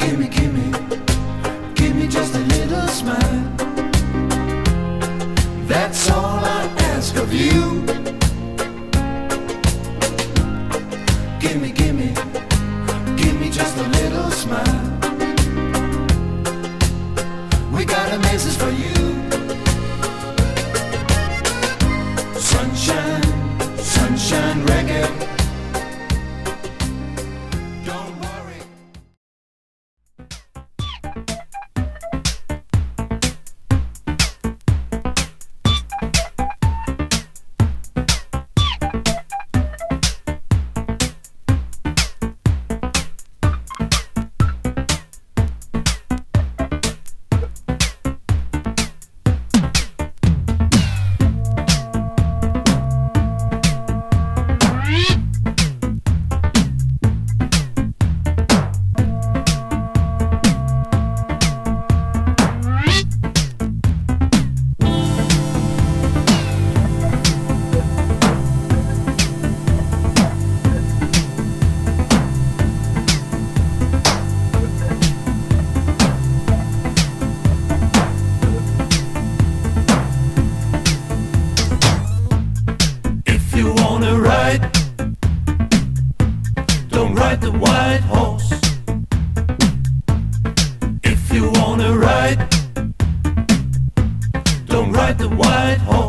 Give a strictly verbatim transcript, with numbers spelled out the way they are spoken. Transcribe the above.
Gimme, gimme, give me just a little smile. That's all I ask of you. Gimme, gimme, give me just a little smile. We got a message for you. Sunshine, sunshine reggae. Don't worry. You wanna ride? Don't ride the white horse. If you wanna ride, don't ride the white horse.